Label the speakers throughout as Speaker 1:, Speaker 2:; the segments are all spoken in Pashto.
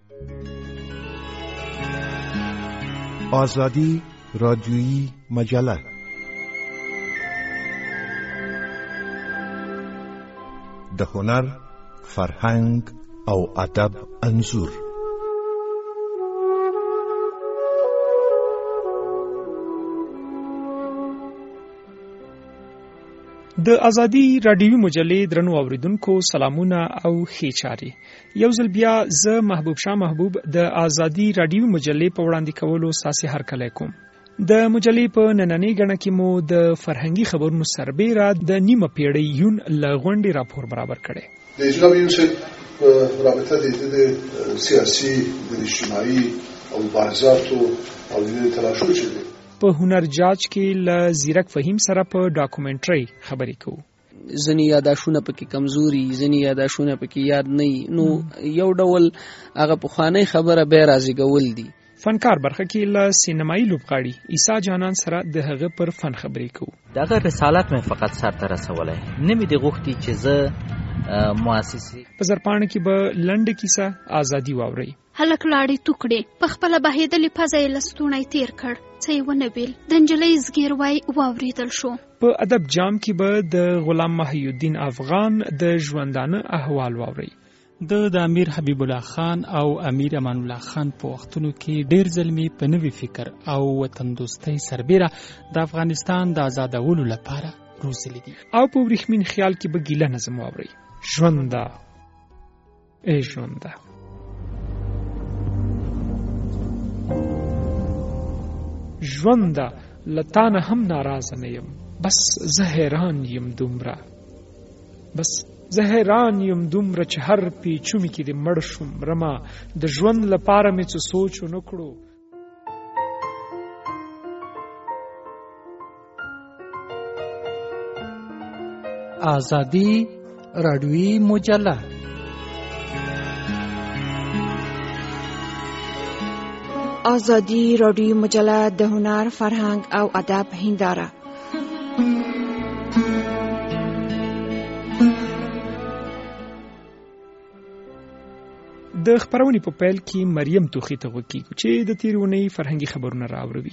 Speaker 1: آزادی رادیویی مجله د هنر، فرهنګ او ادب انځور.
Speaker 2: د ازادي رادیوي مجلې درنو اوریدونکو سلامونه او ښې چارې. یو ځل بیا زه محبوب شاه محبوب د ازادي رادیوي مجلې په وړاندې کولو ساسي هرکلی کوم. د مجلې په نننۍ ګڼه کې مو د فرهنګي خبرونو سربیره د نیمه پیړۍ یون له غونډې راپور برابر کړی.
Speaker 3: د اجرا یونیسف په رابطه د سیاسي، د اجتماعي او مبارزاتو او د تلاشو چې
Speaker 2: په هنر جاج کې له زیرک فهیم سره په ډاکومنټري خبرې کوو.
Speaker 4: ځینې یاداشونه پکې کمزوري، ځینې یاداشونه پکې یاد نه وي، نو یو ډول هغه پخوانی خبره بیا رازیږول دي.
Speaker 2: فنکار برخه کې له سینمایي لوبغاړي عیسی جانان سره د هغه پر فن خبرې کوو.
Speaker 5: دغه رسالت مې فقط سرته رسولی، نه مې د غوښتي چې زه مؤسسې.
Speaker 2: په زرپاڼه کې به لنډه کیسه ازادي واورئ.
Speaker 6: هلک لاړې توکړې په خپله بهېدلې پزه یې لستوڼی تیر کړ، څه یې ونه بیل، د نجلۍ زګیروی واورېدل شو.
Speaker 2: په ادب جام کې به د غلام محی الدین افغان د ژوندانه احوال واورئ.
Speaker 7: د امیر حبیب الله خان او امیر امان الله خان په وختونو کې ډیر ځلمي په نوي فکر او وطن دوستۍ سربیره د افغانستان د آزادولو لپاره روزلي دي.
Speaker 2: او په وریښمین خیال کې به ګیله نظم واورئ. ژونده ای ژونده. ژونده لتانه هم ناراضه نه یم، بس زه حیران یم دومره، بس زه حیران یم دومره چې هر پیچومي کې دې مړ شوم رما، د ژوند لپاره مې څه سوچ ونه کړو.
Speaker 8: آزادی رادیویی مجله.
Speaker 9: آزادی رادیویی مجله د هنر، فرهنګ او ادب هنداره.
Speaker 2: د خبرونې په پیل کې مریم توخی ته وکیږو چې د تیرې اونۍ فرهنګي خبرونه راوړي.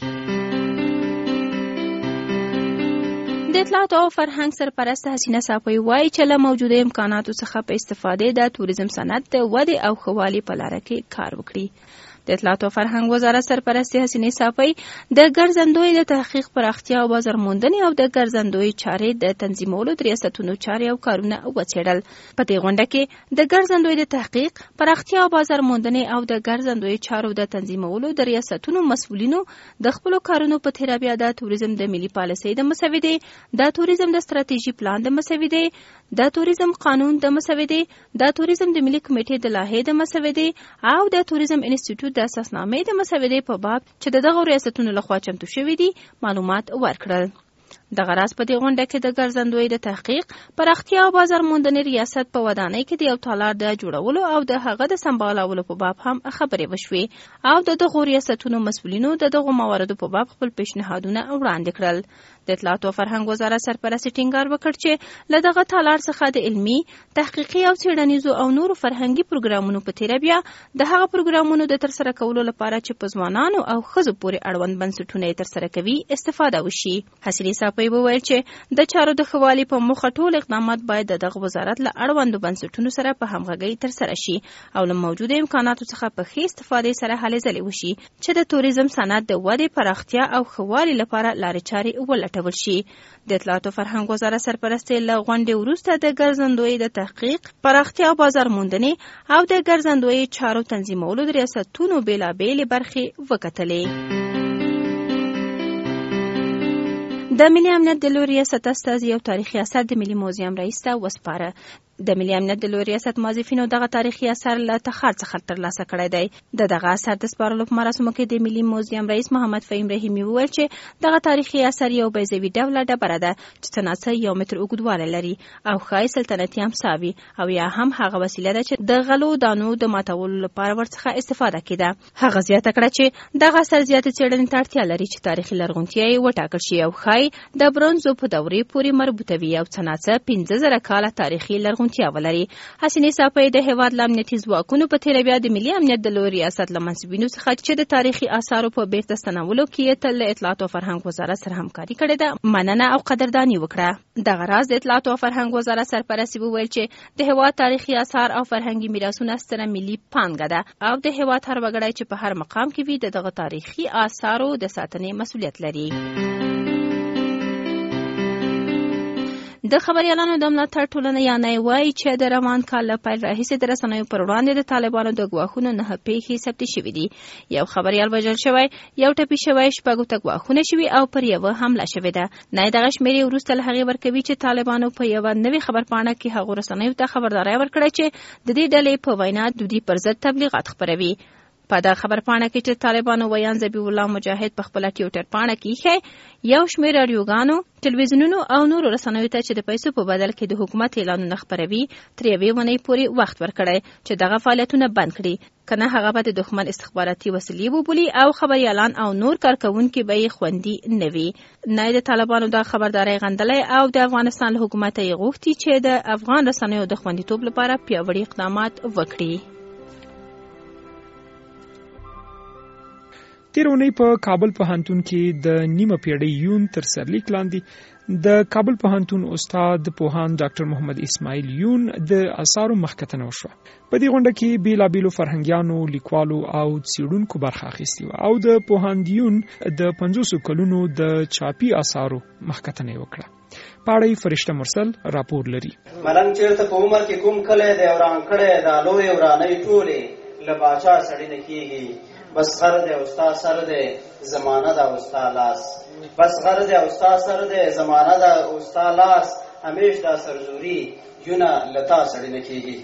Speaker 10: د اطلاعات او فرهنګ سرپرست حسینه صافی وایي چې له موجوده امکاناتو څخه په استفادې د توریزم صنعت د ودې او ښه والي په لاره کې کار وکړي. د اطلاعات او فرهنګ وزارت سرپرست حسینه صافی د ګرځندوی د تحقیق پراختیا او بازار موندنې او د ګرځندوی چارې د تنظیمولو د ریاستونو چارې او کارونه وڅېړل. په دې غونډه کې د ګرځندوی د تحقیق پراختیا او بازار موندنې او د ګرځندوی چارو د تنظیمولو د ریاستونو مسؤلینو د خپل کارونو په تیر بیا د توریزم د ملي پالیسۍ د مسودې، د توریزم د ستراتیژي پلان د مسودې، د توریزم قانون د مسودې، د توریزم د ملي کمیټې د لایحې د مسودې او د توریزم انسټیټیوټ د اساسنامې د مسودې په باب چې دغه ریاستونو لخوا چمتو شوي دي معلومات ورکړل. دغه راز په دې غونډه کې د ګرځندوی د تحقیق پراختیا او بازار موندنې ریاست په ودانۍ کې د یو تالار د جوړولو او د هغه د سمبالولو په باب هم خبرې وشوې او د دغو ریاستونو مسؤلینو د دغو مواردو په باب خپل پیشنهادونه وړاندې کړل. د اطلاعات او فرهنګ وزارت سرپرست ټینګار وکړ چې له دغه تالار څخه د علمي، تحقیقي او څېړنیزو او نورو فرهنګي پروګرامونو په تیر بیا د هغه پروګرامونو د ترسره کولو لپاره چې په ځوانانو او ښځو پورې اړوند بنسټونه یې ترسره کوي استفاده وشي. حسینه صافی وویل چې د چارو د ښه والي په موخه ټول اقدامات باید د دغه وزارت له اړوندو بنسټونو سره په همغږۍ ترسره شي او له موجوده امکاناتو څخه په ښې استفادې سره هلې ځلې وشي چې د توریزم صنعت د ودې، پراختیا او ښه والي لپاره لارې چارې ولټول شي. د اطلاعات او فرهنګ وزارت سرپرست له غونډې وروسته د ګرځندوی د تحقیق پراختیا او بازار موندنې او د ګرځندوی چارو تنظیمولو د ریاستونو بیلابېلې برخې وکتلې. د ملي امنیت د لوی ریاست استازي یو تاریخي اثر د ملي موزیم رئیس ته وسپاره. د ملي امنیت د لوی ریاست موظفینو دغه تاریخي اثر له تخار څخه ترلاسه کړی دی. دغه اثر د سپارلو په مراسمو کې د ملي موزیم رئیس محمد فهیم رحیمي وویل چې دغه تاریخي اثر یو بیضوي ډوله ډبره ده چې څه 1 متر اوږدوالی لري او ښایي سلطنتي امسا وي او یا هم هغه وسیله ده چې د غلو دانو د ماتولو لپاره ورڅخه استفاده کېده. هغه زیاته کړه چې دغه اثر زیاتې څېړنې ته اړتیا لري چې تاریخي لرغونتیا یې وټاکل شي او ښایي د برونزو په دورې پورې مربوطه وي او څه 15000 کاله تاریخي لرغونتیا زرغونتیا ولري. حسینې صافۍ د هیواد له امنیتي ځواکونو په تېره بیا د ملي امنیت د لوی ریاست له منصبینو څخه چې د تاریخي آثارو په بیرته ستنولو کې تل له اطلاعات او فرهنګ وزارت سره همکاري کړې ده، مننه او قدرداني وکړه. دغه راز د اطلاعات او فرهنګ وزارت سرپرست وویل چې د هیواد تاریخي آثار او فرهنګي میراثونه ستره ملي پانګه ده او د هیواد هر وګړی چې په هر مقام کې وي د دغه تاریخي آثارو د ساتنې مسؤلیت لري. د خبريالانو د ملاتړ ټولنه یانای وایي چې د روان کال له پیل راهیسې د رسنیو پر وړاندې د طالبانو د ګواښونو 9 پیښې ثبت شوي دي. یو خبريال وژل شوی، یو ټپي شوی، 6 ته ګواښونه شوي او پر یوه حمله شوې ده. نه دغه شمیرې وروسته له هغې ورکوي چې طالبانو په یوه نوې خبرپاڼه کې هغو رسنیو ته خبرداری ورکړی چې د دې ډلې په وینا د دوی پر ضد تبلیغات خپروي. په دا خبرپاڼه کې چې طالبانو ویان ذبیح الله مجاهد په خپله ټویټر پاڼه کې ایښی، یو شمېر راډیوګانو، ټلویزیونونو او نورو رسنیو ته چې د پیسو په بدل کې د حکومت اعلانونه خپروي تر یوې اونۍ پورې وخت ورکړی چې دغه فعالیتونه بند کړي، که نه هغه به د دښمن استخباراتي وسیلې وبولي او خبریالان او نور کارکوونکي به یې خوندي نه وي. نه د طالبانو دا خبرداری غندلی او د افغانستان له حکومته یې غوښتي چې د افغان رسنیو د خوندیتوب لپاره پیاوړي اقدامات وکړي.
Speaker 2: تیر اونۍ په کابل پوهنتون کې د نیمه پیړۍ یون تر سرلیک لاندې د کابل پوهنتون استاد پوهاند ډاکټر محمد اسماعیل یون د آثارو مخکتنه وشوه. په دې غونډه کې بیلابیلو فرهنګیانو، لیکوالو او څېړونکو برخه اخیستې وه او د پوهاند یون د 50 کلونو د چاپي آثارو مخکتنه وکړه. پاړی فرشته مرسل راپور لري.
Speaker 11: ملنګ چېرته په عمر کې کوم کلی دی وران کړی دا لوی ورانۍ ټولې له باچا سړي نه کېږي. بس غر دی او ستا سر دی زمانه ده او ستا لاس، بس غر دی او ستا سر دی زمانه ده او ستا لاس، همیش دا سرزوري یونه لتا سړی نه کېږي.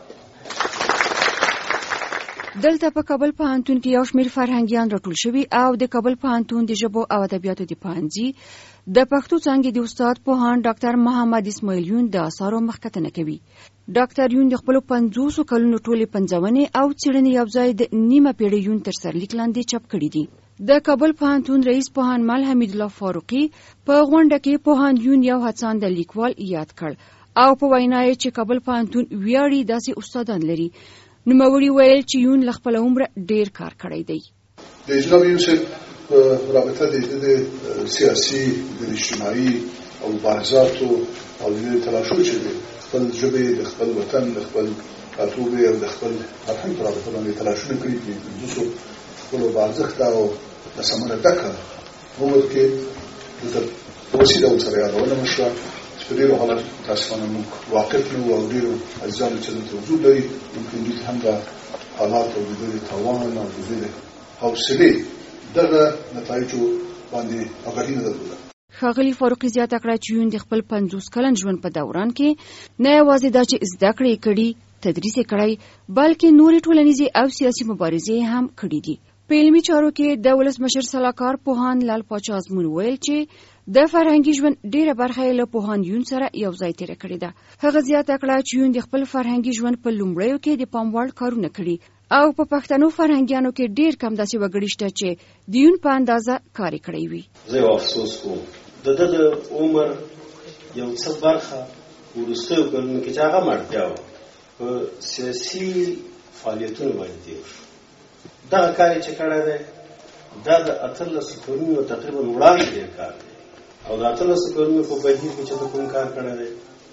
Speaker 9: دلته په کابل پوهنتون کې یو شمېر فرهنګیان راټول شوي او د کابل پوهنتون د ژبو او ادبیاتو د پوهنځي د پښتو څانګې د استاد پوهاند ډاکټر محمد اسماعیل یون د آثارو مخکتنه کوي. ډاکټر یون د خپلو 50 کلونو ټولې پنځونې او څېړنې یوځای د نیمه پیړۍ یون تر سرلیک لاندې چاپ کړي دي. د کابل پوهنتون رئیس پوهاند مل حمید الله فاروقي په غونډه کې پوهاند یون یو هڅانده لیکوال یاد کړ او په وینا یې چې کابل پوهنتون ویاړي داسې استادان لري. نوموړي ویل چې یون له خپل عمره ډیر کار کړی دی.
Speaker 3: د جناب یوسف رابطه د سیاسي، د اجتماعي او مبارزاتو او د تلاشو چې دی خپل ژبې، د خپل وطن، د خپل راتوبې او د خپل فرهنګ پر رابطه باندې تلاشونه کړي دي. دوسو خپلو بارزښت او د سمنه ډکه عمر کې د وسیله ورسره یادونه وشوه چې په ډېرو حالاتو کې متاسفانه موږ واقف نه وو او ډېرو عزیزانو چې دلته وجود لري ممکن دوی هم د حالات او د دوی توان او د دوی حوصلې دغه نتایجو باندې آګاهي نه درلوده.
Speaker 9: ښاغلي فاروقي زیاته کړه چې یون د خپل 50 کلن ژوند په دوران کې نه یوازې دا چې زده کړې کړي، تدریس یې کړی، بلکې نورې ټولنیزې او سیاسي مبارزې هم کړي دي. په علمي چارو کې د ولسمشر سلاکار پوهاند لال پاچا ازمون ویل چې د فرهنګي ژوند ډیره برخه یې له پوهاند یون سره یو ځای تېره کړې ده. هغه زیاته کړه چې یون د خپل فرهنګي ژوند په لومړیو کې د پام وړ کارونه کړي او په پښتنو فرهنګیانو کې ډیر کم داسې وګړي شته چې د یون په اندازه کار کړی وي.
Speaker 12: زه یو افسوس کوم د عمر یو څه برخه وروستیو کلونو کې چې هغه مړتیا وه په سیاسي فعالیتونو باندې تېر شو. دغه کار یې چې کړی دی دا د 18 کلونو تقریبا وړاندې ډېر کار دی او د 18 کلونو په بهیر کې چې د کوم کار کړی دی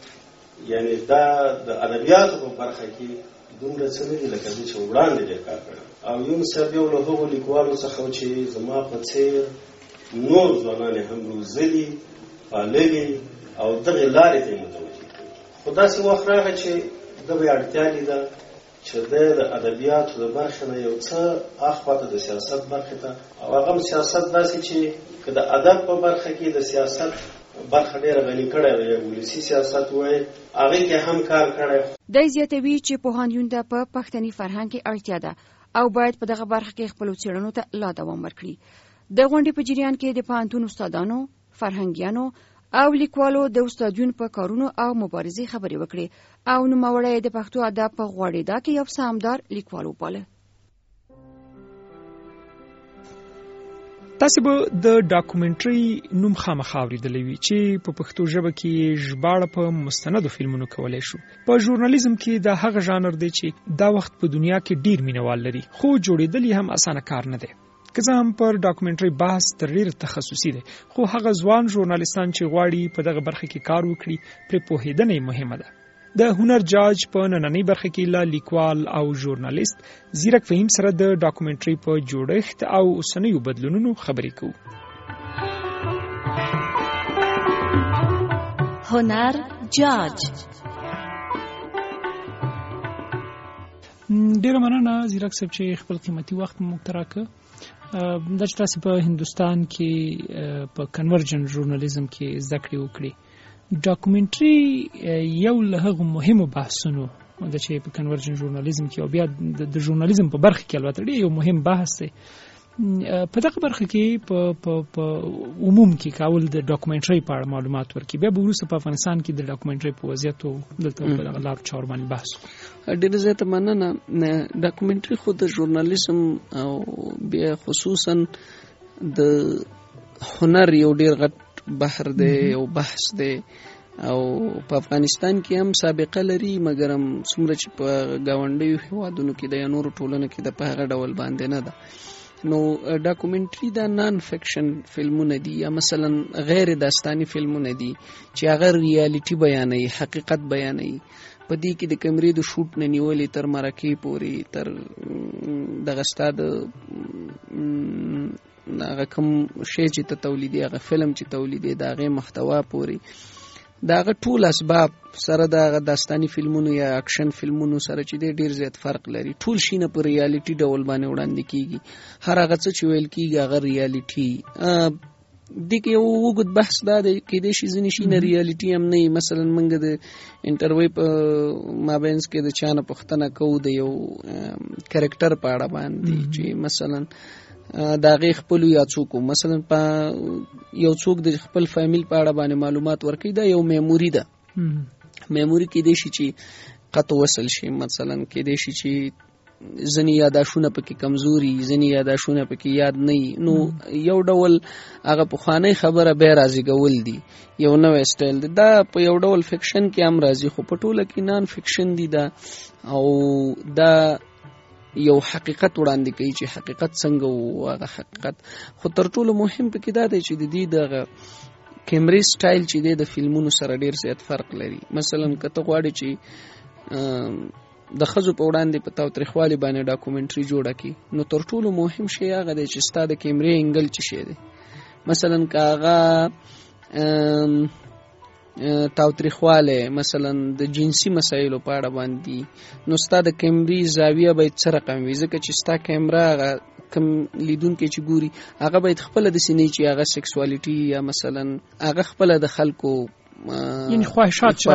Speaker 12: یعنی دا د ادبیاتو په برخه کې دومره څه نه دي لکه دوی چې وړاندې ډېر کار کړی. او یون صاحب یو له هغو لیکوالو څخه چې زما په څېر نور ځوانان هم روزلي، پاللي او دغې لارې ته یې متوجه کړي. خو داسې وخت راغی چې ده به یې اړتیا لیده چې د ادبیاتو د برخې نه یو څه اخواته د سیاست برخې ته او هغه هم سیاست داسې چې که د ادب په برخه کې د سیاست برخه ډېره غني کړی وي، ولسي سیاست وایي، هغې کې هم کار کړی.
Speaker 9: دی زیاتوي چې پوهاند یون ته په پښتني فرهنګ کې اړتیا ده او باید په دغه برخه کې خپلو څېړنو ته لا دوام ورکړي. د غونډې په جریان کې د پوهنتون استادانو، فرهنګیانو او لیکوالو د استاد یون په کارونو او مبارزې خبرې وکړې او نوموړی د پښتو ادب په غوړېدا کې یو سهامدار لیکوال وباله.
Speaker 2: تاسو به د ډاکومنټري نوم خامخا اورېدلی وي چې په پښتو ژبه کې ژباړه په مستندو فلمونو کولی شو. په ژورنالیزم کې دا هغه ژانر دی چې دا وخت په دنیا کې ډیر مینوال لري، خو جوړېدل یې هم اسانه کار نه دی. که څه هم پر ډاکومنټري بحث تر ډیر تخصصي دی، خو هغه ځوان ژورنالیستان چې غواړي په دغه برخه کې کار وکړي پرې پوهېدنه مهمه ده. د هنر جاج په نننۍ برخه کې له لیکوال او ژورنالیست زیرک فهیم سره د ډاکومنټري په جوړښت او اوسنیو بدلونونو خبرې کوو.
Speaker 10: هنر جاج.
Speaker 7: ډیره مننه زیرک صاحب چې خپل قیمتي وخت موږ ته راکړ. دا چې تاسو په هندوستان کې په کنورجن ژورنالیزم کې زده کړې وکړې، ډاکومنټري یو له هغو مهمو بحثونو د چې په کنورجن ژورنالیزم کې او بیا د ژورنالیزم په برخه کې البته ډېر یو مهم بحث دی. په دغه برخه کې په عموم کې کول د ډاکومنټري په اړه معلومات ورکړي، بیا به وروسته په افغانستان کې د ډاکومنټري په وضعیت او دلته په دغه لارو چارو باندې بحث وکړو.
Speaker 4: ډېره زیاته مننه. ډاکومنټري خو د ژورنالیزم او بیا خصوصا د هنر یو ډېر غټ بحر دی او بحث دی، او په افغانستان کې هم سابقه لري، مګر هم څومره چې په ګاونډیو هیوادونو کې د یا نورو ټولنو کې د په هغه ډول باندې نه ده. نو ډاکومنټري دا نان فکشن فلمونه دي یا مثلا غیر داستاني فلمونه دي چې هغه ریالټي بیانوي، حقیقت بیانوي. په دې کې د کیمرې د شوټ نه نیولې تر مرکې پورې، تر دغه ستا د هغه کوم شی چې ته تولیدي، هغه فلم چې تولیدي، د هغې محتوا پورې، د هغه ټول اسباب سره د هغه داستاني فلمونو یا اکشن فلمونو سره چې دی ډېر زیات فرق لري. ټول شي نه په ریالټي ډول باندې وړاندې کېږي، هر هغه څه چې ویل کېږي هغه ریالټي. دې کې یو اوږد بحث دا دی، کېدای شي ځینې شي نه ریالټي هم نه وي. مثلا موږ د انټرویو په مابینځ کې د چا نه پوښتنه کوو د یو کرکټر په اړه باندې چې مثلا د هغې خپلو یا څوک مثلا په یو څوک د خپل فامیل په اړه باندې معلومات ورکوي، دا یو میموري ده. میموري کېدای شي چې قطع وصل شي، مثلا کېدای شي چې ځینې یاداشونه پکې کمزوري، ځینې یاداشونه پکې یاد نه وي. نو یو ډول هغه پخوانۍ خبره بیا رازیږول دي، یو نوی سټایل دی. دا په یو ډول فکشن کې هم راځي، خو په ټوله کې نان فکشن دي دا، او دا یو حقیقت وړاندې کوي چې حقیقت څنګه وو. هغه حقیقت خو تر ټولو مهم پکې دا دی چې د دې دغه کیمرې سټایل چې دی د فلمونو سره ډېر زیات فرق لري. مثلا که ته غواړې چې د ښځو په وړاندې په تاوتریخوالي باندې ډاکومنټري جوړه کړي، نو تر ټولو مهم شی هغه دی چې ستا د کیمرې انګل څه شی دی. مثلا که هغه تاوتریخواله مثلا د جنسي مسایلو په اړه باندې، نو ستا د کیمرې زاویه باید څه رقم وي، ځکه چې ستا کیمرا هغه کم لیدونکي چې ګوري هغه باید خپله داسې نه وي چې هغه سیکسوالټي یا مثلا هغه خپله د خلکو
Speaker 7: یعنی خواهشات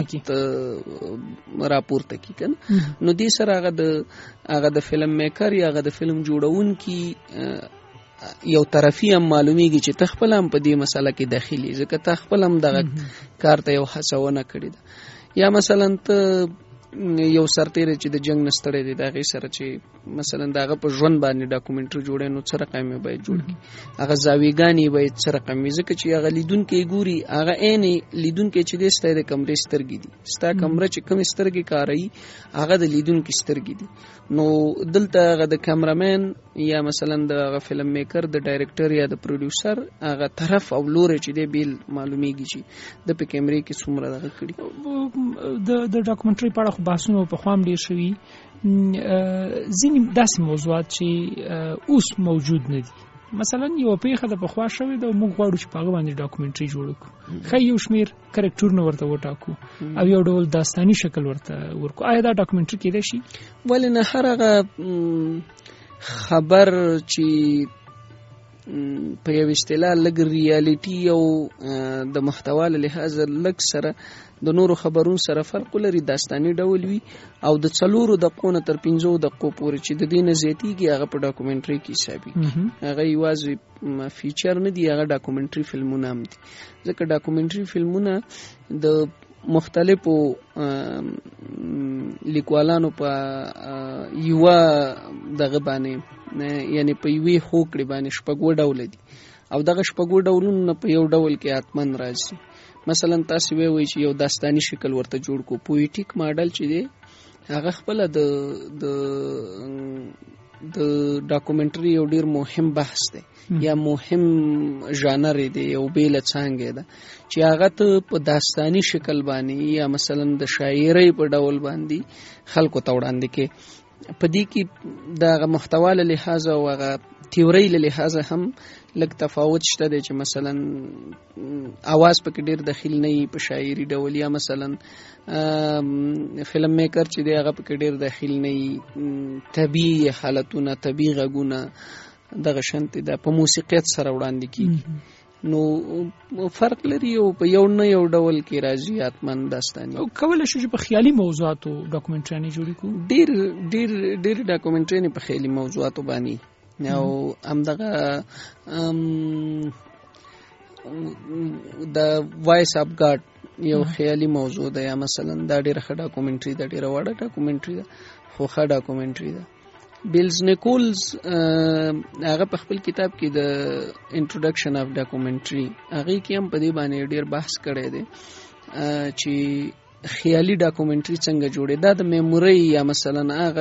Speaker 4: راپورته کی کنه. نو دې سره هغه د فلم میکر یا هغه د فلم جوړونکي یو طرفي هم معلومیږي چې ته خپل هم په دې مسله کې داخلي، ځکه ته خپل هم دغه کار ته یو هڅونه کړې ده. یا مثلا ته یو سرتیری چې د جنگ نه ستړی دی، د هغې سره چې مثلا د هغه په ژوند باندې ډاکومنټري جوړی، نو څه رقم یې باید جوړ کړي، هغه زاویګانې باید څه رقم وي، ځکه چې هغه لیدونکی ګوري، هغه عین لیدونکی چې دی ستا د کمرې سترګې دي، ستا کمره چې کومې سترګې کاروي هغه د لیدونکي سترګې دي. نو دلته هغه د کیمرامین یا مثلا د هغه فلم میکر، د ډایرکټر یا د پروډیوسر هغه طرف او لوری چې دی بیل معلومیږي چې د په کیمرې کې څومره دغه کړي.
Speaker 7: د ډاکومنټري په اړه خو بحثونه په خوا هم ډېر شوي، ځینې داسې موضوعات چې اوس موجود نه دي. مثلا یو پیښه د پخوا شوې ده، موږ غواړو چې په هغه باندې ډاکومنټري جوړ کړو، ښایي یو شمېر کرکټرونه ورته وټاکو او یو ډول داستاني شکل ورته ورکړو. آیا دا ډاکومنټري کېدای شي؟
Speaker 4: ولې نه، هر هغه خبر چې په یو اصطلاح لږ ریالټي او د محتوا له لحاظه لږ سره د نورو خبرونو سره فرق لري، داستاني ډول وي، او د 4 دقیقو نه تر 5 دقیقو پورې چې د دې نه زیاتېږي هغه په ډاکومنټري کې حسابېږي. هغه یوازې فیچر نه دي، هغه ډاکومنټري فلمونه هم دي، ځکه ډاکومنټري فلمونه د مختلفو لیکوالانو په یوه دغه باندې یعنی په یوې هوکړې باندې شپږ ډوله دي او دغه شپږ ډولونه په یو ډول کې حتمن راځي. مثلا تاسو وایئ چې یو داستاني شکل ورته جوړ کو، پویټیک ماډل چې دی هغه خپل د ډاکومنټري یو ډیر مهم بحث دی یا مهم ژانر دی، یو بیل څنګه ده چې هغه ته په داستاني شکل باندې یا مثلا د شاعرۍ په ډول باندې خلکو ته وړاندې کې. په دې کې د محتوا له لحاظ او هغه تیوري له لحاظ هم لږ تفاوت شته دی چې مثلا اواز پکې ډیر داخل نه وي په شاعري ډول، یا مثلا فلم میکر چې دی هغه پکې ډیر داخل نه وي، طبیعي حالتونه طبیعي غږونه دغه شانت ده په موسیقیت سره وړاندې کیږي. نو فرق لري او په یو نه یو ډول کې راځي حتمن داستاني.
Speaker 2: او کولای شو چې په خیالي موضوعاتو ډاکومنټري جوړ کړو.
Speaker 4: ډیر ډاکومنټري په خیالي موضوعاتو باندې او همدغه د وایس اپ ګارد یو خیالي موضوع ده، یا مثلا دا ډیره ښه ډاکومنټري ده، ډیره وړه ډاکومنټري ده خو ښه ډاکومنټري ده. بیلز نیکولز هغه په خپل کتاب کې د انټروډکشن اف ډاکومنټري هغه کې هم په دې باندې ډیر بحث کړی دی چې خیالي ډاکومنټري څنګه جوړي. دا د میموري یا مثلا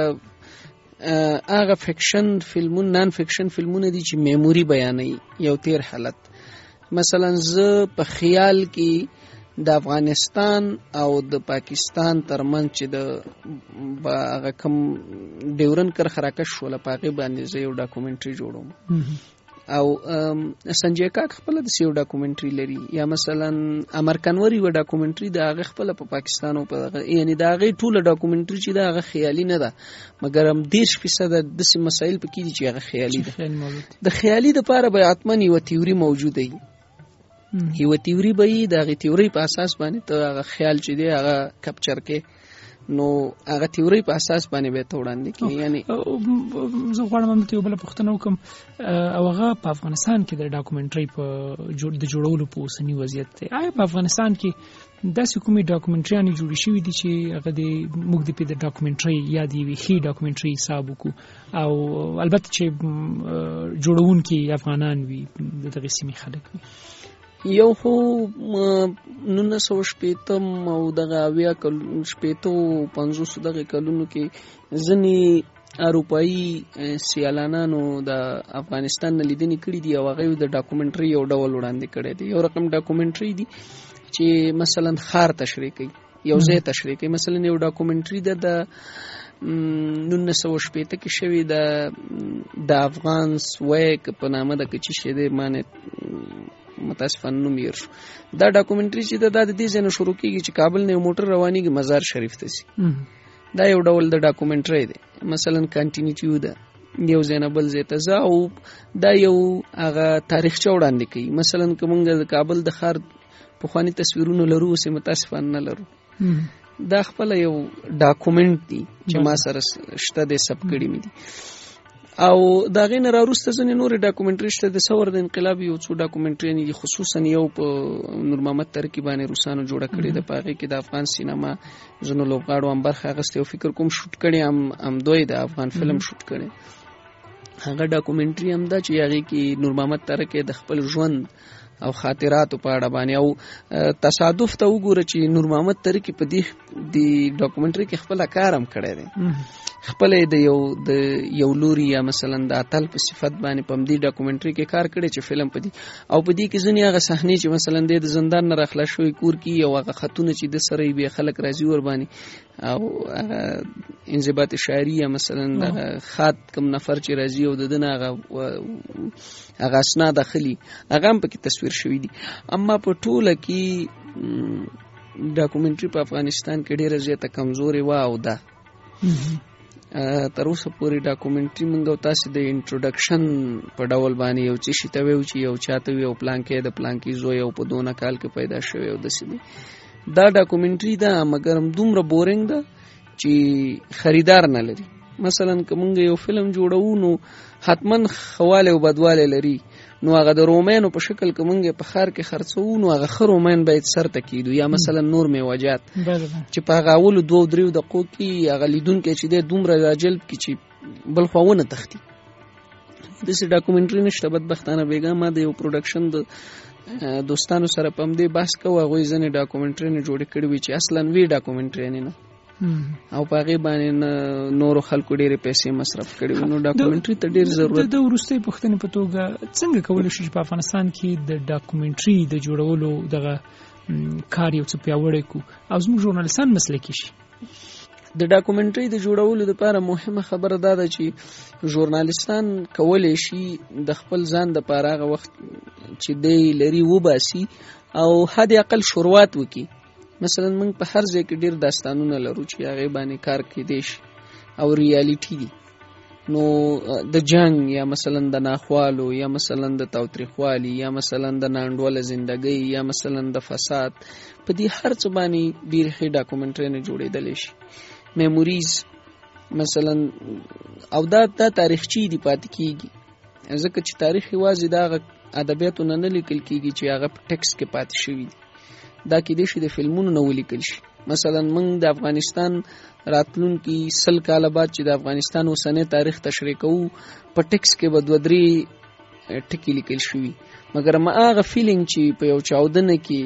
Speaker 4: هغه فکشن فلمون نان فکشن فلمونه دي چې میموري بیانوي یو تیر حالت. مثلا زه په خیال کې د افغانستان او د پاکستان ترمنځ چې د هغه کوم ډیورن کرښه راکش شوله په هغې باندې زه یو ډاکومنټري جوړوم. او سنجای کاک خپل د یو ډاکومنټري لري، یا مثلا امر کنور یو ډاکومنټري د هغه خپل په پاکستان او په یعنی د هغه ټوله ډاکومنټري چې د هغه خیالي نه ده، مګر هم 10% د داسې مسایل پکې دي چې هغه خیالي ده. د خیالي لپاره به حتمن یو تیوري موجوده وي، یو تیوري به د هغه تیوري په اساس باندې ته هغه خیال چې دی هغه کپچر کې، نو هغه تیوري په اساس باندې به ته وړاندې کې. یعنی
Speaker 2: زه غواړم هم ته یو بل پوښتنه وکم، او هغه په افغانستان کې د ډاکومنټري په جوړولو په اوسنی وضعیت دی، آیا په افغانستان کې داسې کومې ډاکومنټریانې جوړې شوي دي چې هغه د موږ د ډاکومنټري یا د یوې ښې ډاکومنټري حساب وکړو، او البته چې جوړونکي افغانان وي دغه سیمې خلک وي؟
Speaker 4: یو خو 1960 او دغه 50 دغه کلونو کې ځینې اروپایي سیالانانو د افغانستان نه لیدنې کړي دي او هغه د ډاکومنټري یو ډول وړاندې کړی دی. یو رقم ډاکومنټري دي چې مثلا خار تشریح کوي، یو ځای تشریح کوي. مثلا یو ډاکومنټري ده د 1960 کې شوی د افغان سویک په نامه د کچې شه دی معنی متاسفانه نوم یې شو. دا ډاکومنټري چې دا د دې ځای نه شروع کېږي چې کابل نه موټر روانېږي مزار شریف ته ځي. دا یو ډول د ډاکومنټري دی. مثلا کانټینیټیو ده، یو ځای نه بل ځای ته ځه او دا یو هغه تاریخچه وړاندې کوي. مثلا که موږ د کابل د ښار پخواني تصویرونه لرو، اوس یې متاسفانه نه لرو. دا خپله یو ډاکومنټ دی چې ما سره شته دی، سب کړي مې دي. او دا غي نه راوروسته ځنې نورې ډاکومنټري شته د ثور د انقلاب یو څو ډاکومنټري دي، خصوصا یو په نور محمد ترکی باندې روسانو جوړه کړې ده. په هغې کې د افغان سینما ځینو لوبغاړو هم برخه اخیستې او فکر کوم شوټ کړی هم دوی د افغان فلم شوټ کړی. هغه ډاکومنټري هم ده چې هغې کې نور محمد ترکی د خپل ژوند او خاطراتو په اړه باندې، او تصادف ته وګوره چې نور محمد ترکی په دې ډاکومنټري کې خپل کار هم کړی دی، خپل د یو لوري یا مثلا د اتل په صفت باندې په دې ډاکومنټري کې کار کړی چې فلم پدې. او په دې کې ځینې هغه صحنې چې مثلا د زندان نه راخلاص شوی کور کې او هغه خطونه چې د سره به خلک راځي ور باندې، او هغه انضباط شاعري یا مثلا د خط کوم نفر چې راځي او دنه هغه اسناد داخلي هغه هم پکې تصویر شوی دي. اما په ټوله کې ډاکومنټري په افغانستان کې ډیره زیاته کمزوري و او ده تر اوسه پورې ډاکومنټري موږ او تاسو د انټروډکشن په ډول باندې یو څه شي ته ویو چې یو چاته وی او پلان کې د پلان کې زوی او په 2 کال کې پیدا شوی او داسې دی. دا ډاکومنټري ده مګر دومره بورینګ ده چې خریدار نه لري. مثلا که موږ یو فلم جوړو نو حتما خواله او بدواله لري، نو هغه د رومانو په شکل کې موږ په خار کې خرڅو نو هغه خر رومان باید سر تکیدو، یا مثلا نور میوجات چې په هغه اول 2-3 دقیقو کې هغه لیدون کې چې د دومره راجلب کې چې بل خوونه تختی داسې ډاکومنټري نشته. بدبختانه بیګا ما د یو پروډکشن د دوستانو سره په همدې بحث کوو. هغوی ځینې ډاکومنټري نه جوړې کړې وي چې اصلا وی ډاکومنټري نه او په هغې باندې نورو خلکو ډېرې پیسې مصرف کړې وي. نو ډاکومنټري ته ډېر ضرورت.
Speaker 2: د وروستۍ پوښتنې په توګه څنګه کولی شو چې په افغانستان کې د ډاکومنټري د جوړولو دغه کار یو څه پیاوړی کړو او زموږ ژورنالیستان مسلکي شي؟
Speaker 4: د ډاکومنټري د جوړولو لپاره مهمه خبره دا ده چې ژورنالیستان کولی شي د خپل ځان دپاره هغه وخت چې دی لري وباسي او حد اقل شروعات وکړي. مثلا موږ په هر ځای کې ډېر داستانونه لرو چې هغې باندې کار کیدی شي او ریالیټي دي. نو د جنگ یا مثلا د ناخوالو یا مثلا د تاوتریخوالي یا مثلا د ناانډوله زندګۍ یا مثلا د فساد په دې هر څه باندې ډېرې ښې ډاکومنټري نه جوړېدلی شي. میموریز مثلا او دا تاریخچی دی پاتې کیږي، ځکه چې تاریخ یوازې د هغه ادبیاتو نه نه لیکل کیږي چې هغه په ټکس کې پاتې شوي دي. دا کیدای شي د فلمونو نه ولیکل شي. مثلا موږ د افغانستان راتلونکي 100 کاله بعد چې د افغانستان اوسنی تاریخ تشریح کوو په ټکس کې به 2-3 ټکي لیکل شوي، مګر ما هغه فیلینګ چې په یو چاودنه کې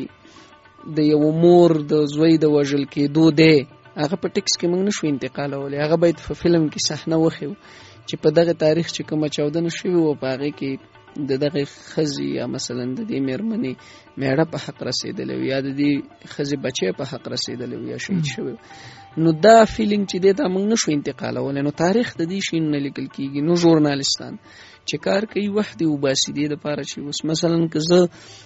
Speaker 4: د یو مور د زوی د وژل کېدو دی هغه په ټکس کې موږ نشو انتقالولی. هغه باید په فلم کې صحنه وښیو چې په دغه تاریخ چې کومه چاودنه شوې وه په هغې کې د دغه ښځې یا مثلا د دې مېرمنې میړه په حق رسېدلی وي یا د دې ښځې بچی په حق رسېدلی وي یا شهید شوی. نو دا فیلینګ چې دی دا موږ نشو انتقالولی. نو تاریخ د دې شي نه لیکل کېږي. نو ژورنالستان چې کار کوي وخت یې وباسي دې دپاره چې اوس مثلا که زه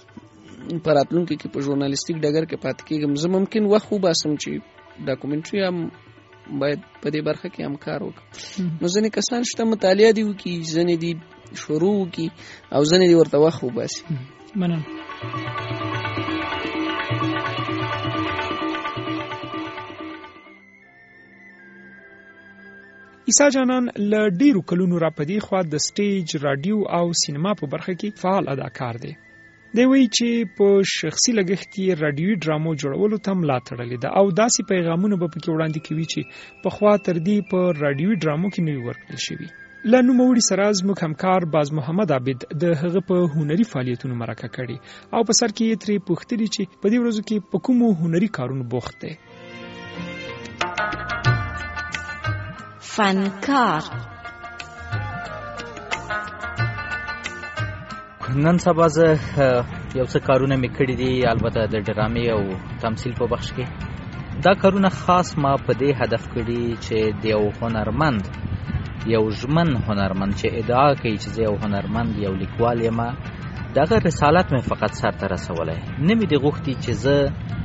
Speaker 4: په راتلونکي کې په ژورنالستیک ډګر کې پاتې کېږم، زه ممکن وخت وباسم چې ډاکومنټري هم باید په دې برخه کې هم کار وکړم. نو ځینې کسان شته مطالعه دي وکړي، ځینې دي شروع وکړي او ځینې دي ورته وخت وباسي.
Speaker 2: مننه. عیسی جانان له ډیرو کلونو را پدې خوا د سټیج، رادیو او سینما په برخه کې فعال اداکار دی. دی وایي چې په شخصي لګښت کې رادیوي ډرامو جوړولو ته ملا تړلې ده او داسې پیغامونه به پکې وړاندې کوي چې پخوا تر دې په رادیوي ډرامو کې نه وي ورکړل شوي. له نوموړي سره زموږ همکار باز محمد عابد د هغه په هنري فعالیتونو مرکه کړې او په سر کې یې ترې پوښتلي چې په دې ورځو کې په کومو هنري کارونو بوخت دی.
Speaker 13: فنکار
Speaker 5: نن سبا زه یو څه کارونه مې کړي دي، البته د ډرامې او تمثیل په بخش کې. دا کارونه خاص ما په دې هدف کړي چې د یو هنرمند، یو ژمن هنرمند چې ادعا کوي چې زه یو هنرمند، یو لیکوال یم، دغه رسالت مې فقط سرته رسولی. نه مې دې غوښتي چې زه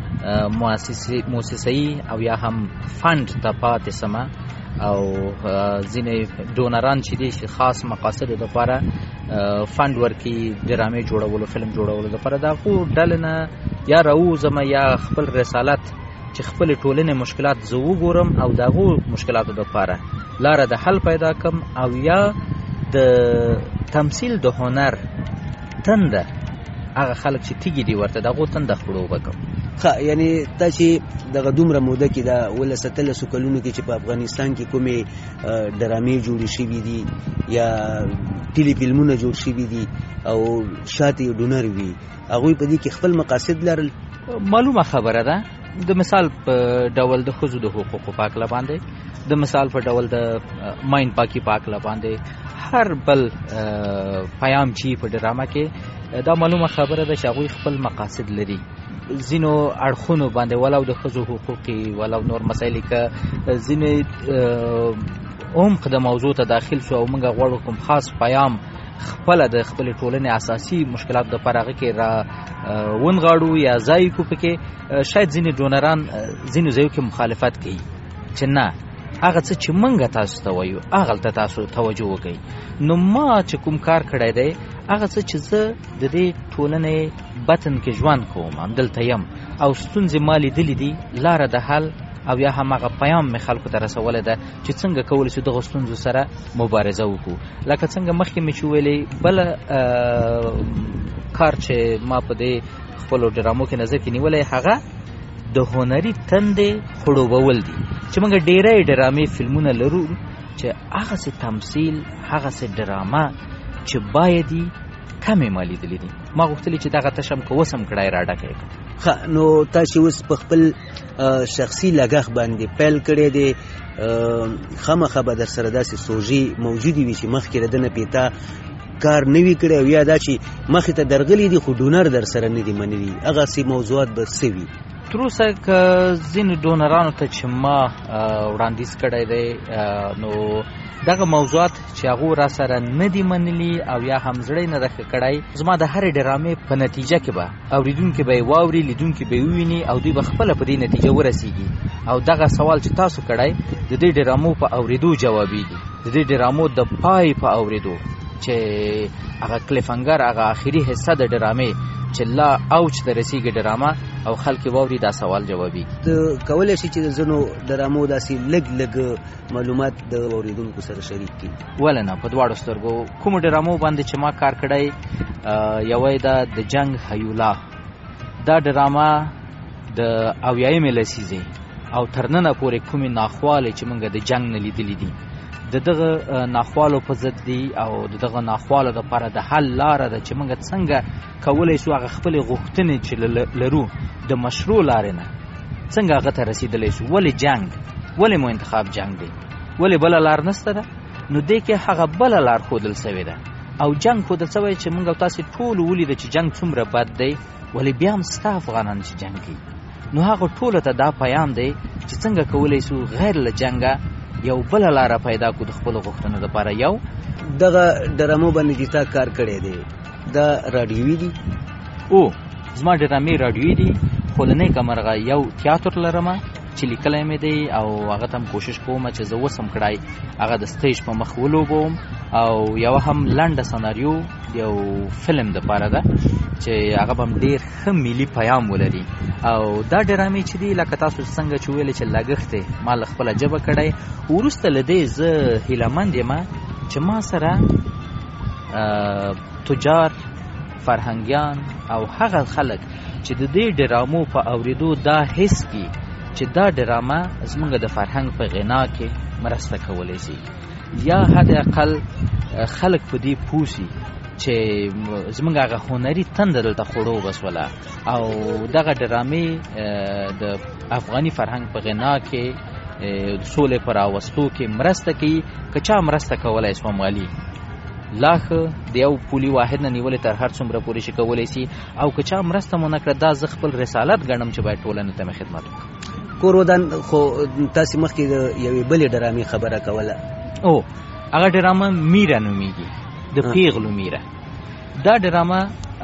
Speaker 5: موسسه‌ایي او یا هم فند ته پاتې سمه او ځینې ډونران چې دي چې خاص مقاصدو دپاره فند ورکړي ډرامې جوړولو، فلم جوړولو دپاره، د هغو ډلې نه یا راووځم یا خپل رسالت چې خپلې ټولنې مشکلات زه وګورم او د هغو مشکلاتو دپاره لاره د حل پیدا کړم او یا د تمثیل د هنر تنده هغه خلک چې تیږي دي ورته دغو تنده خړوبه کړم.
Speaker 14: یعنی تا چې دغه دومره موده کې دا 17 کلونو کې چې په افغانستان کې کومې ډرامې جوړې شوي دي یا ټیلی فلمونه جوړ شوي دي او شاته یې ډونر وي، هغوی په دې کې خپل مقاصد لرل.
Speaker 5: معلومه خبره ده. د مثال په ډول د ښځو د حقوقو په هکله باندې، د مثال په ډول د ماین پاکي په هکله باندې، هر بل پیام چې په ډرامه کې دا معلومه خبره ده چې هغوی خپل مقاصد لري. ځینو اړخونو باندې ولو د ښځو حقوقي ولو نور مسایل که ځینې عمق د موضوع ته داخل شو او موږ غواړو کوم خاص پیام خپله د خپلې ټولنې اساسي مشکلاتو دپاره هغه کې را ونغاړو یا ځای کو پکې، شاید ځینې ډونران ځینو ځایو کې مخالفت کوي چې نه هغه څه چې موږ تاسو ته وایو هغلته تاسو توجه وکړئ. نو ما چې کوم کار کړی دی هغه څه چې زه د دې ټولنې بطن کې ژوند کوم، همدلته یم او ستونزې ما لیدلې دي، لاره د حل او یا هماغه پیام مې خلکو ته رسولی ده چې څنګه کولی شو دغو ستونزو سره مبارزه وکړو. لکه څنګه مخکې مې چې ویلې بله کار چې ما په دې خپلو ډرامو کې نظر کې نیولی هغه د هنري تندې خړوبول دي چې موږ ډېری ډرامې فلمونه لرو چې هغسې تمثیل، هغسې ډرامه چې باید کمې ما لیدلې دي. ما غوښتلې چې دغه تشم که وسم کړای را ډکې
Speaker 14: ښه. نو تاسو اوس په خپل شخصي لګښ باندې پیل کړی دی، خامخا به در سره داسې سوژې موجودې وي چې مخکې د نه پیتا کار نه وي کړی، او یا دا چې مخې ته درغلي دي خو ډونر در سره نه دي منلي، هغسې موضوعات به څه وي؟
Speaker 5: تر اوسه که ځینې ډونرانو ته چې ما وړاندیز کړی دی نو دغه موضوعات چې هغو را سره نه دي منلي او یا هم زړی نه ده کړی، زما د هرې ډرامې په نتیجه کې به اورېدونکي به یې واوري، لیدونکي به یې وویني او دوی به خپله په دې نتیجه ورسېږي. او دغه سوال چې تاسو کړی د دې ډرامو په اورېدو جوابېږي، د دې ډرامو د پای په اورېدو چې هغه کلیفنګر، هغه آخري حصه د ډرامې چې لا اوج ته رسېږي ډرامه او خلک واوري، دا سوال جوابېږي.
Speaker 14: ته کولی شي چې د ځینو ډرامو داسې لږ معلومات د اورېدونکو سره شریک کړي؟
Speaker 5: ولې نه، په دواړو سترګو. کومو ډرامو باندې چې ما کار کړی، یوه ده د جنگ هیولا. دا ډرامه د 80مې لسیزې او تر ننه پورې کومې ناخوالې چې موږ د جنگ نه لیدلې دي د دغه ناخوالو په ضد دي او د دغه ناخوالو لپاره د حل لاره ده چې موږ څنګه کولی شو هغه خپلې غوښتنې چې لرو د مشروع لارې نه څنګه هغه ته رسېدلی شو. ولې جنگ، ولې مو انتخاب جنگ دی، ولې بله لار نشته ده؟ نو دې کې هغه بله لار ښودل سوې ده او جنگ ښودل سوی چې موږ او تاسې ټولو ولیده چې جنگ څومره بد دی، ولې بیا هم ستا افغانان چې جنگ کوي. نو هغه ټولو ته دا پیام دی چې څنګه کولی شو غیر له جنګه یو بله لاره پیدا کړو د خپلو غوښتنو لپاره. یو
Speaker 14: دغه ډرامو باندې چې تا کار کړی دی دا راډیوي دي؟
Speaker 5: او زما ډرامې راډیوي دي، خو له نیکه مرغه یو تیاتر لرمه چې لیکلی مې دی او هغه ته هم کوشش کوم چې زه وسم کړی هغه د سټیج په مخ ولوبوم، او یوه هم لنډه سناریو یو فلم دپاره ده چې هغه به هم ډېر ښه ملي پیام ولري. او دا ډرامې چې دي لکه تاسو څنګه چې ویلې چې لګښت یې ما له خپله ژبه کړی، وروسته له دې زه هیلهمند یم چې ما سره تجار، فرهنګیان او هغه خلک چې د دې ډرامو په اورېدو دا حس کړي چې دا ډرامه زمونږ د فرهنګ په غنا کې مرسته کولی شي، یا حد اقل خلک په دې پوه شي چې زمونږ هغه هنري تنده دلته خوړو بسوله او دغه ډرامې د افغاني فرهنګ په غنا کې د سولې په راوستو کې مرسته کوي. که چا مرسته کولی شوه مالي لا ښه، د یو پولي واحد نه نیولې تر هر څومره پورې شي کولی شي، او که چا مرسته مو نه کړه دا زه خپل رسالت ګڼم چې باید ټولنې ته مې خدمت وکړم.
Speaker 14: کور ودان خو تاسې مخکې د یوې بلې ډرامې خبره کوله.
Speaker 5: او هغه ډرامه میره نومیږي، د پیغلو میره. دا ډرامه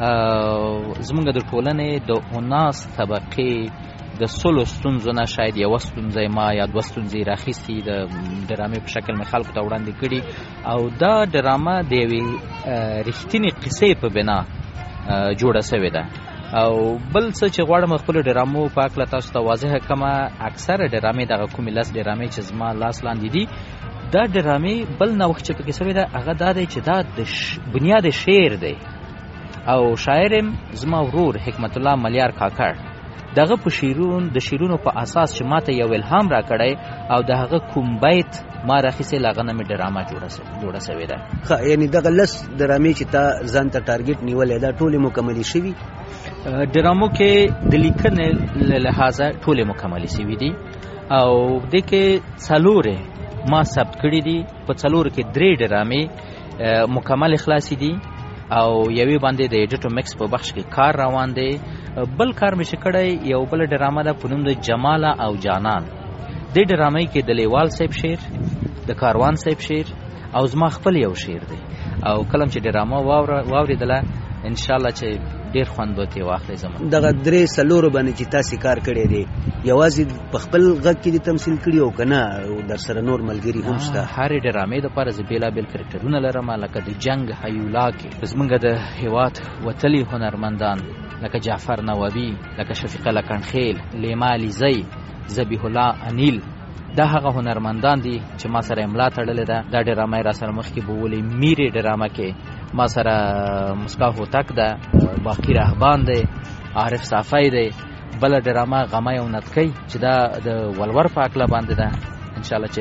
Speaker 5: زمونږ د ټولنې د 19 طبقې د 100 ستونزو نه شاید یوه ستونزه ما یا 2 ستونزې راخیستي د ډرامې په شکل مې خلکو ته وړاندې کړي، او دا ډرامه د یوې رښتینې قصې په بنا جوړه سوې ده. او بل څه چې غواړم خپلو ډرامو په هکله تاسو ته واضحه کړمه، اکثره ډرامې دغه کومې 10 ډرامې چې زما لاس لاندې دي، دا ډرامې بل نوښت چې پکې سوی ده هغه دا دی چې دا د بنیاد شعر دی، او شاعر زما ورور حکمت الله ملیار کاکړ دغه په د شعرونو په اساس چې ماته یو الهام را کړی او د هغه کوم بیت ما راخیستې له هغه نه مې ډرامه جوړه سوې ده.
Speaker 14: ښه، یعنې دغه 10 ډرامې چې تا ځان ته ټارګېټ نیولی دا ټولې مکملې شوي؟
Speaker 5: ډرامو کې د لیکنې له لحاظه ټولې مکملې شوي دي، او دې کې 4 ما ثبت کړي دي. په 4 کې 3 ډرامې مکمل خلاصې دي او یوې باندې د ایډیټو مکس په بخش کې کار روان دی. بل کار مې چې کړی یو بل ډرامه ده په نوم د جماله او جانان. دې ډرامې کې د لیوال صاحب شعر، د کاروان صاحب شعر او زما خپل یو شعر دی، او کلم چې ډرامه واورېدله انشاءالله چې ډېر خوند به ترې واخلې. زما
Speaker 14: دغه 3-4 باندې چې تاسې کار کړی دی یوازې په خپل غږ کې دې تمثیل کړي او که نه در سره نور ملګري هم شته؟
Speaker 5: هرې ډرامې دپاره زه بېلابېل کرکټرونه لرم، لکه د جنگ هیولا کې زمونږ د هېواد وتلي هنرمندان لکه جعفر نوابي، لکه شفیقه لکنخیل، لیما علیزی، ذبیح الله انیل. دا هغه هنرمندان دي چې ما سره املا تړلې ده. دا ډرامه را سره مخکې بولې میرې ډرامه کې ما سره مسکا هوتک ده، باقی رهبان دی، عارف صافی دی. بل ډرامه غمه او نتکی چې دا د ولور په عقله باندې ده، انشاءالله چې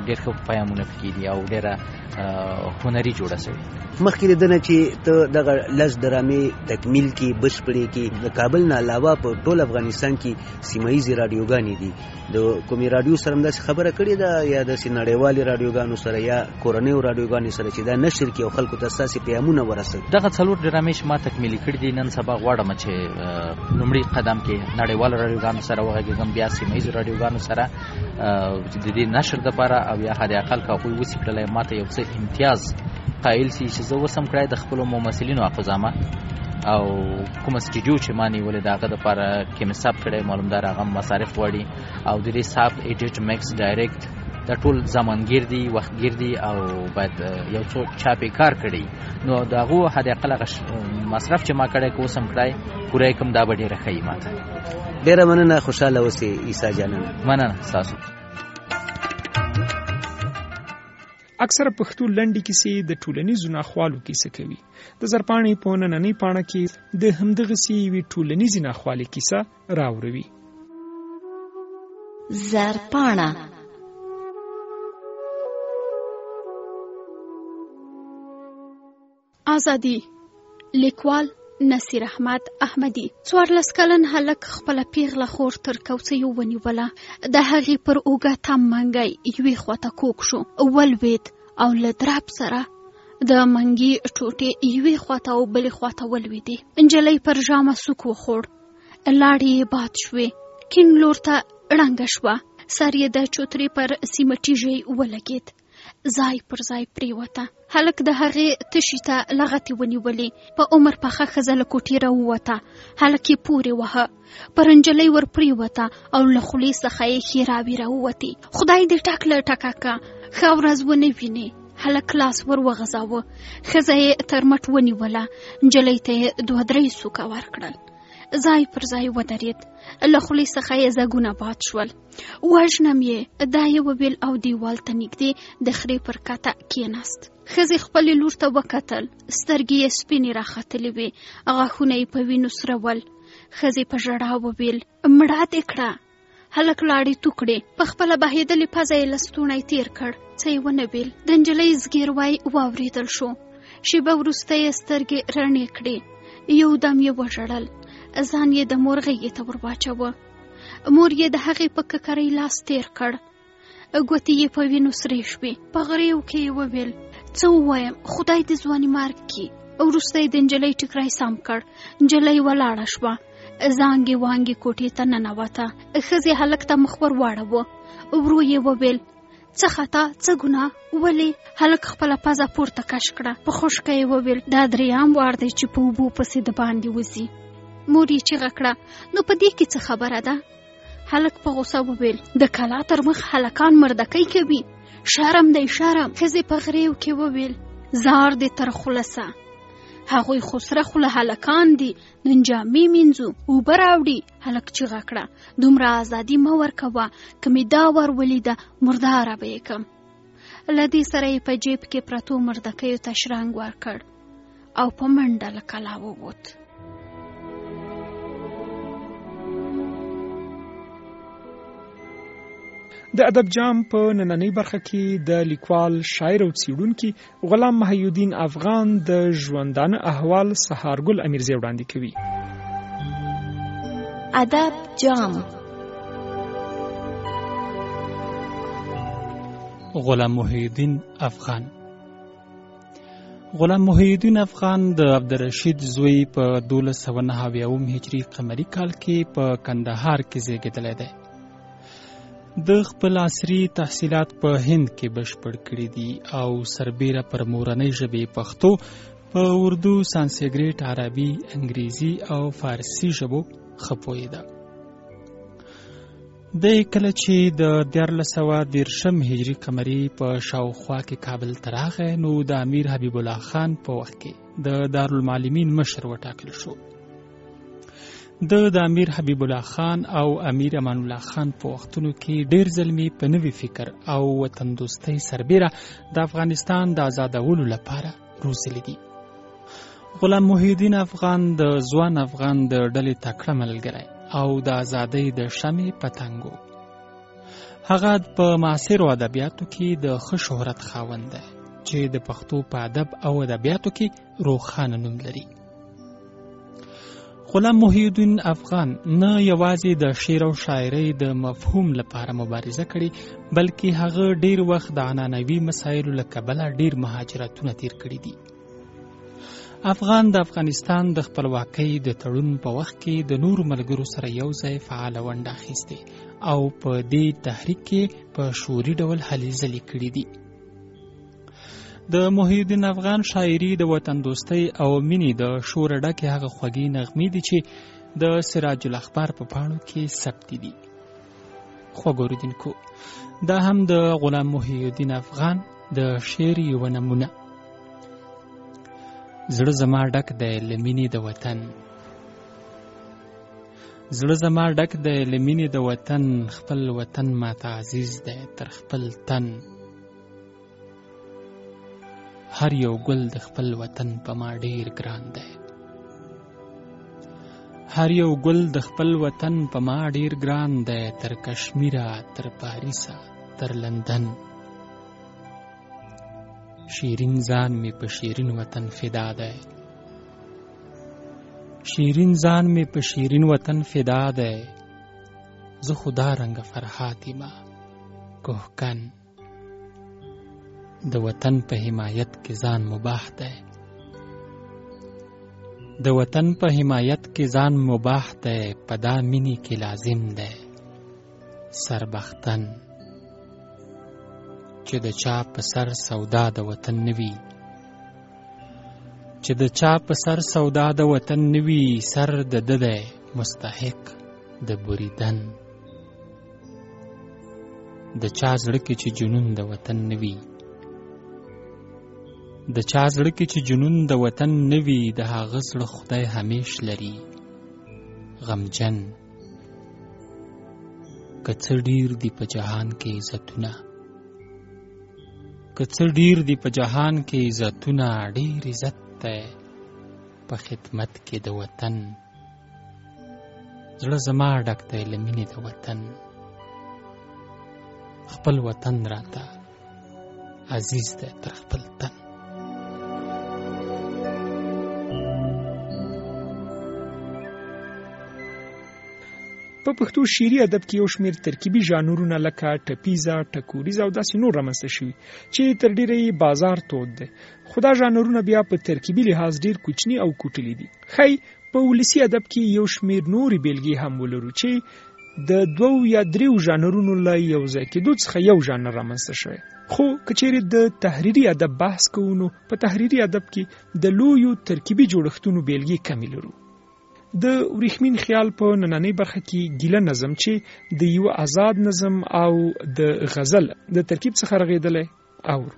Speaker 5: ډېر ښه پیغامونه پکې دي او ډېره هنري جوړه شوې.
Speaker 14: مخکې دنه چې ته دغه لس درامې تکمیل کې بشپړې کې د کابل نه علاوه په ټول افغانستان کې سیمایي رادیوګانې دي. د کومې رادیو سره داسې خبره کړې ده یا داسې نړیوالې رادیوګانو سره یا کورنیو رادیوګانو سره چې دا نشر کړي او خلکو ته ستاسې پیغامونه ورسوي؟
Speaker 5: دغه 4 ډرامې چې ما تکمیلي کړي دي نن سبا غواړم چې لومړي قدم کې نړیوالو رادیوګانو سره وغږېږم، بیا سیمایي رادیوګانو سره د دې نشر دپاره او یا حد اقل که هغوی وسې کړلی ما ته یو څه امتیاز قایل سي چې زه اوس هم کړی د خپلو ممثلینو اخذامه او کومه سټوډیو چې ما نیولې د هغه دپاره کې مې ثبت کړی، معلوم دار هغه مصارف غواړي او د دې ثبت ایډیټ میکس ډایرکټ دا ټول زمانګیر دي، وختګیر دي او باید یو څوک چا پې کار کړی نو د هغو حد اقل هغه مصرف چې ما کړی که اوس هم کړی پوره یې کوم دا به ډېره ښه وي ما ته.
Speaker 14: ډېره مننه، خوشحاله اوسې عیسی جانانه.
Speaker 5: مننه ستاسو.
Speaker 2: اکثره پښتو لنډې کیسې د ټولنیزو ناخوالو کیسه کوي. د زرپاڼې په نننۍ پاڼه کې د همدغسې یوې ټولنیزې ناخوالې کیسه راوروي.
Speaker 13: زرپاڼه
Speaker 6: ازادي، لیکوال نصیر احمد احمدی. 14 کلن هلک خپله پیغله خور تر کوڅېو ونیوله. د هغې پر اوږه تم منګی یوې خواته کوږ شو، ولوېد او له درب سره د منګي ټوټې یوې خواته او بلې خواته ولوېدې. نجلۍ پر ژامه سوک وخوړ، لاړې یې باد شوې، کیڼ لور ته ړنګه شوه، سر یې د چوترې پر سیمټي ژۍ ولګېد، ځای پر ځای پریوته. هلک د هغې تشي ته لغتې ونیولې. په عمر پخه ښځه له کوټې راووته، هلک یې پورې وهه، پر نجلۍ ور پریوته او له خولې څخه یې ښېراوې راووتې. خدای دې ټک له ټکه که، ښه ورځ ونه وینې. هلک لاس ور وغځاوه، ښځه یې تر مټ ونیوله، نجلۍ ته یې 2-3 سوکه ورکړل، ځای پر ځای ودرېد، له خولې څخه یې زګونه باد شول. وژنم یې، دا یې وویل او دیوال ته نږدې د خرې پر کته کېناست. ښځې خپلې لور ته وکتل، سترګې یې سپینې راختلې وې، غاښونه یې په وینو سره ول. ښځې په ژړا وویل مړه دې کړه. هلک لاړې تو کړې، په خپله بهېدلې پزه یې له ستونی تېر کړ، څه یې ونه ویل. د نجلۍ زګیروی واورېدل شو، شېبه وروسته یې سترګې رڼې کړې، یو دم یې وژړل، ځان یې د مور غېږې ته ور واچوه. مور یې د هغې په ککرۍ لاس تېر کړ، ګوتې یې په وینو سرې شوې، په غریو کې یې وویل څه ووایم، خدای دې ځواني مرګ کړي. وروسته یې د نجلۍ ټیکری سم کړ، نجلۍ ولاړه شوه، زانګې وانګې کوټې ته ننوته. ښځې هلک ته مخ ور واړوه، ورو یې وویل څه خطا، څه ګناه، ولې؟ هلک خپله پزه پورته کش کړه، په خوشکه یې وویل دا 3ام وار دی چې په اوبو پسې د باندې وځي. مور یې چیغه کړه نو په دې کې څه خبره ده؟ هلک په غوسه وویل د کلا تر مخ هلکان مردکۍ کوي، شرم دی شرم. ښځې په غریو کې وویل زار دې تر خلصه، هغوی خو سره خوله هلکان دي، نن جامې مینځو، اوبه راوړي. هلک چیغه کړه دومره ازادي مه ورکوه، که مې دا ور ولیده مرداره به یې کم. له دې سره یې په جیب کې پرتو مردکیو ته شرنګ ورکړ او په منډه له کلا ووت.
Speaker 2: د ادب جام په نننۍ برخه کې د لیکوال، شاعر او څیړونکي غلام محیالدین افغان د ژوندانه احوال سهارګل امیرزی وړاندې کوي.
Speaker 13: ادب جام.
Speaker 7: غلام محیالدین افغان. غلام محیالدین افغان د عبدالرشید زوی په 1299 هجري قمري کال کې په کندهار کې زیږېدلی دی. د خپل عصري تحصیلات په هند کې بشپړ کړي دي او سربیره پر مورنۍ ژبې پښتو، په اردو، سانسکریټ، عربي، انګریزي او فارسي ژبو ښه پوهېده. د کله چې د 1413 هجري قمري په شاوخوا کې کابل ته راغی نو د امیر حبیب الله خان په وخت کې د دارالمعلمین مشر وټاکل شو. د امیر حبیب الله خان او امیر امان الله خان په وختونو کې ډیر ځلمې په نوي فکر او وطن دوستۍ سربیره د افغانستان د آزادولو لپاره روزلي دي. غلام محیالدین افغان د ځوان افغان د ډلې تکړه ملګری او د ازادۍ د شمعې پتنګ و. هغه په معاصرو ادبیاتو کې د ښه شهرت خاوند دی چې د پښتو په ادب او ادبیاتو کې روښانه نوم لري. غلام محی الدین افغان نه یوازې د شعر او شاعرۍ د مفهوم لپاره مبارزه کړې، بلکې هغه ډیر وخت د عنعنوي مسایلو له کبله ډیر مهاجرتونه تیر کړي دي. افغان د افغانستان د خپلواکۍ د تړون په وخت کې د نورو ملګرو سره یو ځای فعاله ونډه اخیستې او په دې تحریک کې په شعوري ډول هلې ځلې کړي دي. د محی الدین افغان شاعري د وطن دوستۍ او مینې د شور ډکې هغه خوږې نغمې دي چې د سراج الاخبار په پاڼو کې ثبت دي. خوږ اوریدونکو، دا هم د غلام محی الدین افغان د شعر یوه نمونه. زړه زما ډک دی له مینې د وطن، زړه زما ډک دی له مینې د وطن، خپل وطن ماته عزیز دی تر خپل تن. هر یو ګل د خپل وطن په ما ډیر ګران دی، هر یو ګل د خپل وطن په ما ډیر ګران دی، تر کشمیره تر پاریسه تر لندن. شیرین ځان می په شیرین وطن فدا دی، شیرین ځان می په شیرین وطن فدا دی. زه خدا رنګ فرحاتی ما کوهکن، د وطن په حمایت کې ځان مباح دی، د وطن په حمایت کې ځان مباح دی، په دا مینې کې لازم دی سربختن. چې د چا په سر سودا د وطن نوي، چې د چا په سر سودا د وطن نوي، سر د ده دی مستحق د بریدن. د چا زړه کې چې جنون د وطن نوي، د چا زړه کې چې جنون د وطن نوي، د هغه زړه خدای همیش لري غمجن. که څه ډیر دی په جهان کې عزتونه، که څه ډیر دی په جهان کې عزتونه، ډیر عزت دی په خدمت کې د وطن. زړه زما ډک دی له مینې د وطن، خپل وطن راته عزیز دی تر خپل تن.
Speaker 2: په پښتو شعري ادب کې یو شمېر ترکیبي ژانرونه لکه ټپیزه، ټکوریزه او داسې نور رامنځته شوي چې تر ډیره یې بازار تود دی، خو دا ژانرونه بیا په ترکیبي لحاظ ډیر کوچني او کوټلي دي. ښایي په ولسي ادب کې یو شمېر نورې بیلګې هم ولرو چې د 2 یا 3 ژانرونو له یو ځای کېدو څخه یو ژانر رامنځته شوی. خو که چیرې د تحریري ادب بحث کوو، نو په تحریري ادب کې د لویو ترکیبي جوړښتونو بیلګې کمې لرو. د وریښمین خیال په نننۍ برخه کې ګیله نظم چې د یو آزاد نظم او د غزل د ترکیب څخه رغېدلی اورو.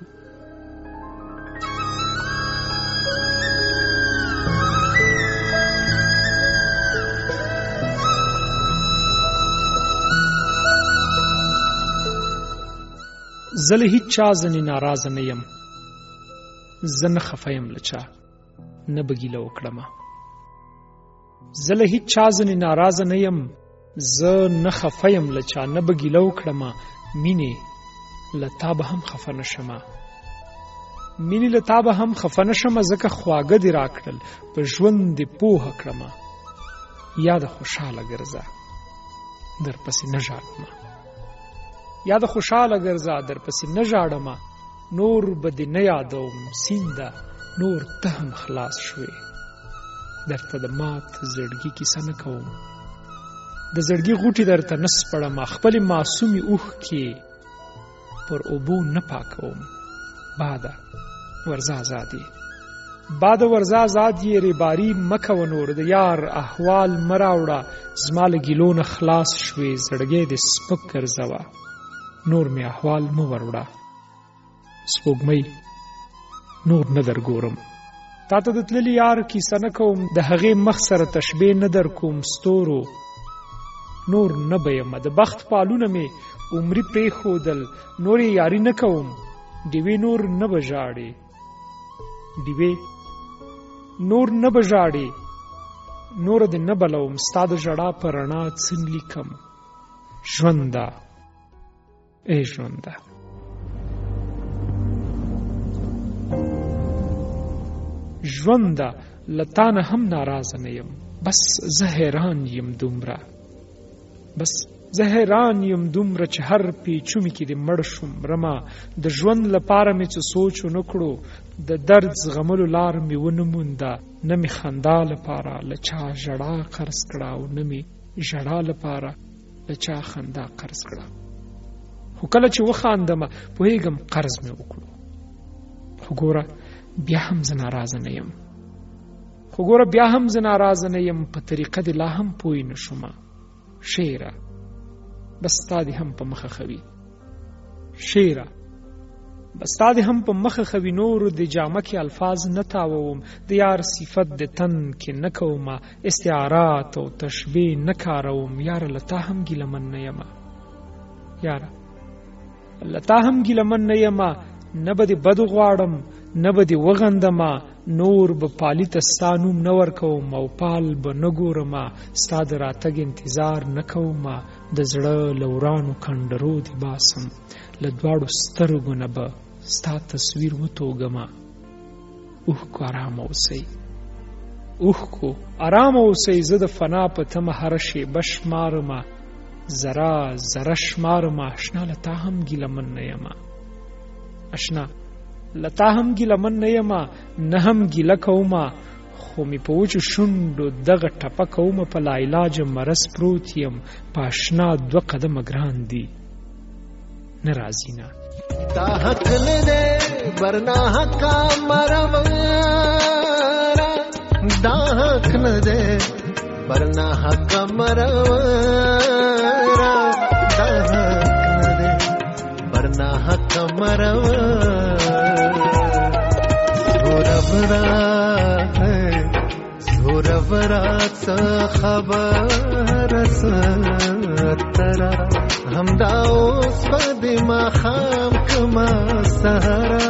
Speaker 2: زه له هیچ چا ځنې ناراضه نه یم، زه نه خفه یم له چا نه به ګیله وکړمه. زه له هیچ چا ځنې ناراضه نه یم، زه نه خفه یم له چا نه به ګیله وکړمه. مینې له تا به هم خفه نه شمه، مینې له تا به هم خفه نه شمه، ځکه خواږه دې راکړل په ژوند دې پوهه کړمه. یاد خوشحاله ګرځه درپسې نه ژاړمه، یاد خوشحاله ګرځه درپسې نه ژاړمه. نور به دې نه یادوم سینده، نور ته هم خلاص شوې. درته د مات زړګي کیسه نه کوم، د زړګي غوټې درته نه سپړمه. خپلې معصومې اوښکې پر اوبو نه پاکوم. باده ورځه ازادې، باده ورځه ازاد یې، ریباري مه کوه نور، د یار احوال مه راوړه. زما له ګیلو نه خلاص شوې، زړګی دې سپک ګرځوه، نور مې احوال مه وروړه. سپوږمۍ نور نه درګورم، تا ته د تللي یار کیسه نه کوم، د هغې مخ سره تشبیه نه در کوم. ستورو نور نه به یمه، د بخت پالونه مې عمري پرېښودل، نور یې یاري نه کوم. ډیوې نور نه به ژاړې، ډیوې نور نه به ژاړې، نور دې نه بلوم. ستا د ژړا په رڼا څه لیکم، ژونده ای ژونده. ژونده لتانه هم ناراضه نه یم، بس زه حیران یم دومره، بس زه حیران یم دومره چې هر پیچومي کې دې مړ شوم رما. د ژوند لپاره مې څه سوچ ونه کړو، د درد زغملو لار مې ونه مونده. نه مې خندا لپاره له چا ژړا قرض کړه او نه مې ژړا لپاره له چا خندا قرض کړه. خو کله چې وخاندمه پوهېږم قرض مې وکړو. خو ګوره بیا هم زه ناراضه نه یم، خو ګوره بیا هم زه ناراضه نه یم، په طریقه دې لا هم پوی نه شومه. شعره بس تا دې هم په مخه خوي، شعره بس تا دې هم په مخه خوي. نور د جامه کې الفاظ نه تاووم، د یار صفت د تن کې نه کومه، استعارات او تشبیه نه کاروم. یاره له تا هم ګیلمن نه یمه، یاره له تا هم ګیلمن نه یمه. نه به دې بدو غواړم، نه به دې وغندمه، نور به پالی ته ستا نوم نه ورکوم او پال به نه ګورمه. ستا د راتګ انتظار نه کومه، د زړه له ورانو کنډرو دې باسم، له دواړو سترګو نه به ستا تصویر وتوږمه. اوښکو ارامه اوسئ، اوښکو ارامه اوسئ، زه د فنا په تمه هره شیبه شمارمه، ذره ذره شمارمه. اشنا له تا هم ګیلمن نه یمه، اشنا له تا هم ګیلمن نه یمه، نه هم ګیله کومه. خو مې په وچو شونډو دغه ټپه کومه، په لاعلاجه مرض پروت یم، په اشنا 2 قدمه ګران دي نه راځي نه.
Speaker 15: دا حق نه دی برنا حقا مرورا، دا حق نه دی برنا حقا مرورا، دا حق نه دی برنا حقا مرورا. زورورات څه خبر ستره، همدا اوس به د ماښام کما سهره.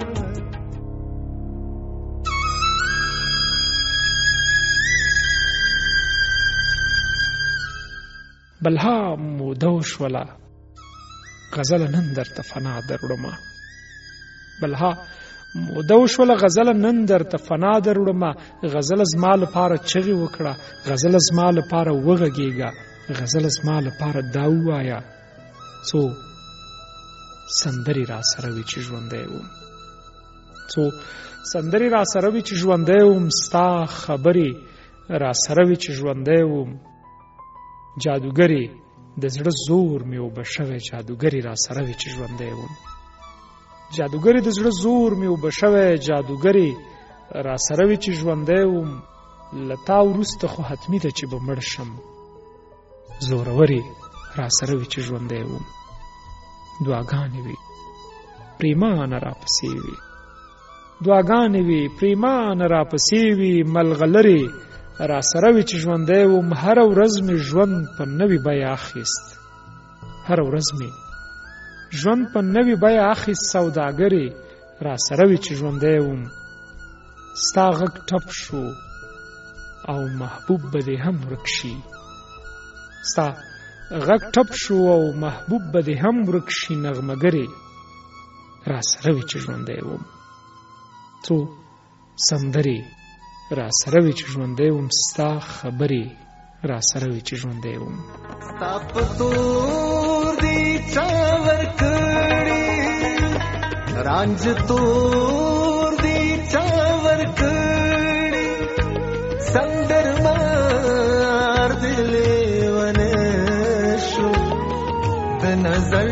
Speaker 2: بلها موده شوله غزل نن درته فنا دروړمه، بلها موده شوله غزل نن درته فنا دروړمه. غزل زما لپاره چغې وکړه، غزل زما لپاره وغږېږه، غزل زما لپاره دا ووایه څو سندرې را سره وي چې ژوندی وم، څو سندرې را سره وي چې ژوندی وم، ستا خبرې را سره وي چې ژوندی وم. جادوګرې د زړه زور مې اوبه شوی، جادوګرې را سره وي چې ژوندی وم، جادوګرې د زړه زور مې اوبه شوی، جادوګرې را سره وي چې ژوندی وم. له تا وروسته خو حتمي ده چې به مړ شم، زورورې را سره وي چې ژوندی وم. دعاګانې وي پریمانه را پسې وي، دعاګانې وي پریمانه را پسې وي. ملغلرې را سره وي چې ژوندی وم. هره ورځ مې ژوند په نوې بیه اخیست، هره ورځ مې ژوند په نوې بیه اخیست. سوداګرې را سره وي چې ژوندی وم. ستا غږ ټپ شو او محبوب به دې هم ورک شي، ستا غږ ټپ شو او محبوب به دې هم ورک شي. نغمګرې را سره وي چې ژوندی وم. څو سندرې را سره وي چې ژوندی وم، ستا خبرې را سره وي چې ژوندی وم.
Speaker 15: ستا په تور دي چا ورکړي، رانج تور دي چا ورکړي، سندر مار دې لیونه شو، د نظر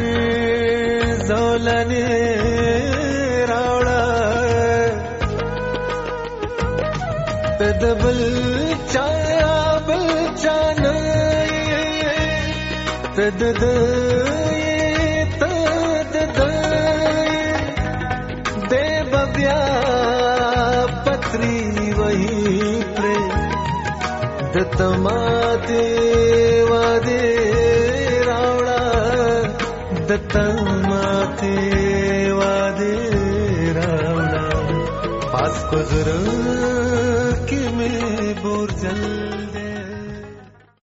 Speaker 15: زولنې راوړه، د بل چا بل چا نه تد دے ببیا پتری وہی پرے دتماتے وادے راوڑا، دتماتے وادے راوڑا. پاس گزر کے میں بور جل